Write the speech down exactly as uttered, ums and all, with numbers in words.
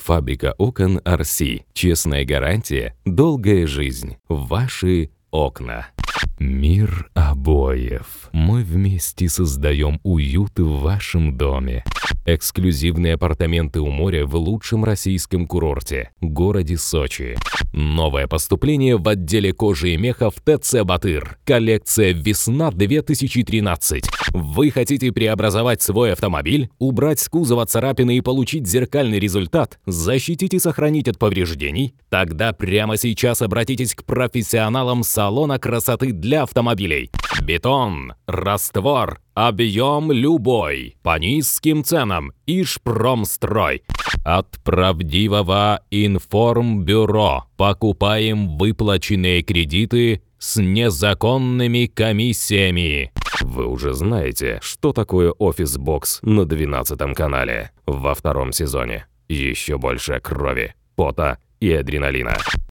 Фабрика окон ар си. Честная гарантия, долгая жизнь. Ваши окна. Мир обоев. Мы вместе создаем уют в вашем доме. Эксклюзивные апартаменты у моря в лучшем российском курорте – городе Сочи. Новое поступление в отделе кожи и меха в ТЦ «Батыр». Коллекция «Весна две тысячи тринадцать». Вы хотите преобразовать свой автомобиль, убрать с кузова царапины и получить зеркальный результат, защитить и сохранить от повреждений? Тогда прямо сейчас обратитесь к профессионалам салона красоты для автомобилей. Бетон, раствор, объем любой, по низким ценам. Ижпромстрой. От правдивого информбюро. Покупаем выплаченные кредиты с незаконными комиссиями. Вы уже знаете, что такое офис-бокс на двенадцатом канале. Во втором сезоне еще больше крови, пота и адреналина.